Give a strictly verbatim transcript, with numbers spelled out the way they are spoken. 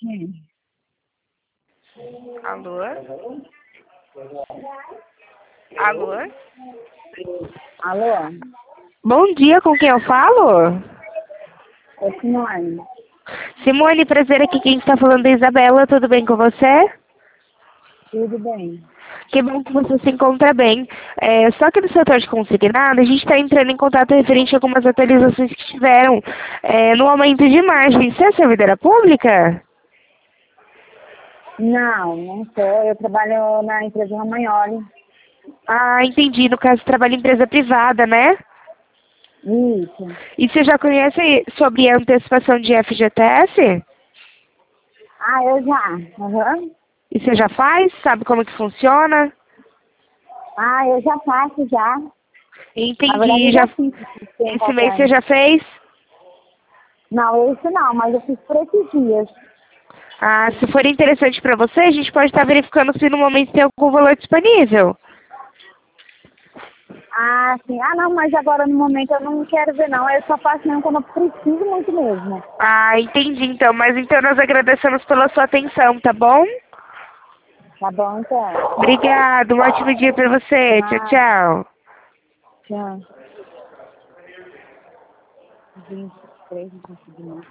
Sim. Alô? Alô? Alô? Bom dia, com quem eu falo? É Simone. Simone, prazer aqui, quem está falando é a Isabela, tudo bem com você? Tudo bem. Que bom que você se encontra bem. É, só que no setor de consignado, a gente está entrando em contato referente a algumas atualizações que tiveram é, no aumento de margem. Você é servidora pública? Não, não sou. Eu trabalho na empresa Romagnoli. Ah, entendi. No caso, trabalha em empresa privada, né? Isso. E você já conhece sobre a antecipação de F G T S? Ah, eu já. Uhum. E você já faz? Sabe como que funciona? Ah, eu já faço já. Na verdade, Entendi. eu Já... já fiz. Esse mês você já fez? Não, esse não, mas eu fiz por esses dias. Ah, se for interessante para você, a gente pode estar verificando se no momento tem algum valor disponível. Ah, sim. Ah, não, mas agora no momento eu não quero ver não. Eu só faço mesmo quando eu preciso muito mesmo. Ah, entendi então. Mas então nós agradecemos pela sua atenção, tá bom? Tá bom, então. Obrigada. Um ótimo dia para você. Tchau, Ah, tchau. tchau. vinte e três, não consegui mais.